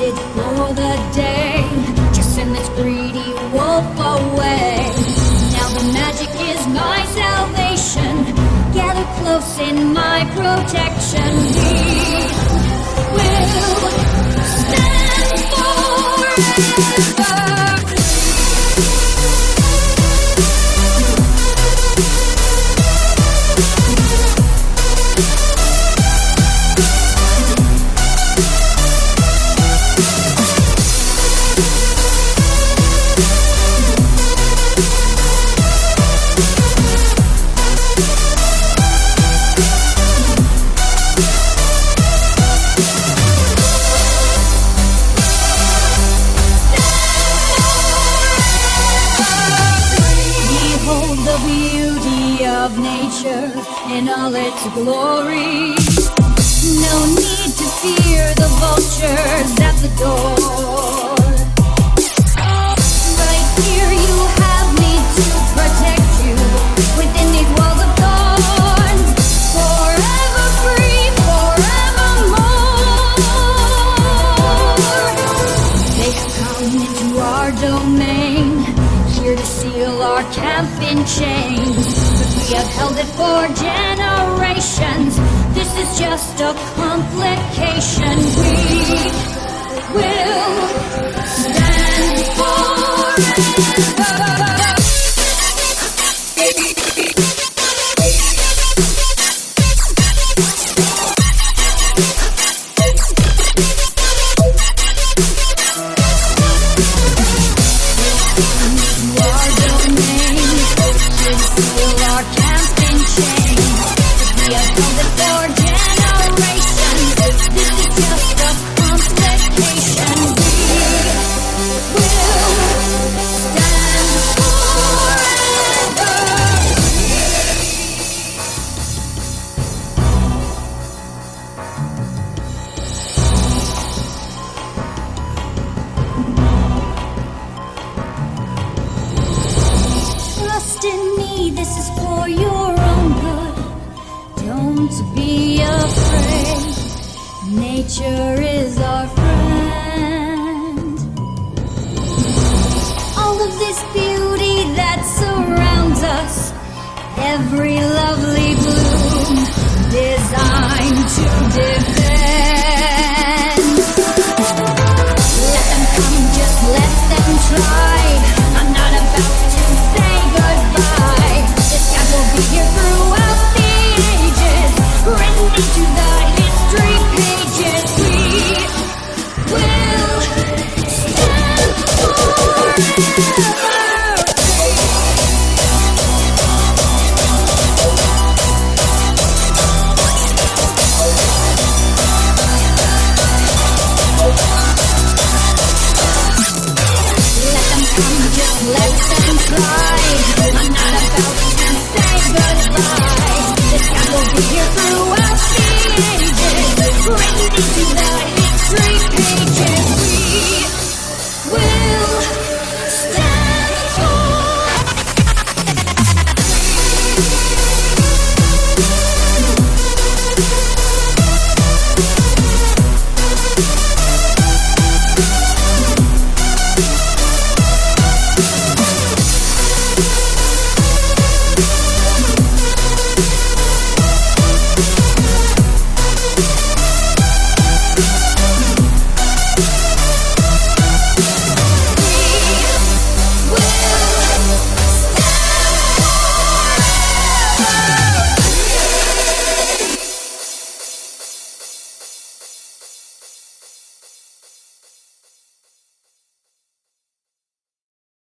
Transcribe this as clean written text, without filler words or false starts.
hunted for the day, just send this greedy wolf away. Now the magic is my salvation, gather close in my protection. We will stand forever. Nature in all its glory. No need to fear the vultures at the door. Right here you have me to protect you within these walls of thorns. Forever free, forevermore. They have come into our domain, here to seal our camp in chains. We have held it for generations. This is just a complication. We will stand forever. This is for your own good. Don't be afraid. Nature is our friend. All of this beauty that surrounds us, every lovely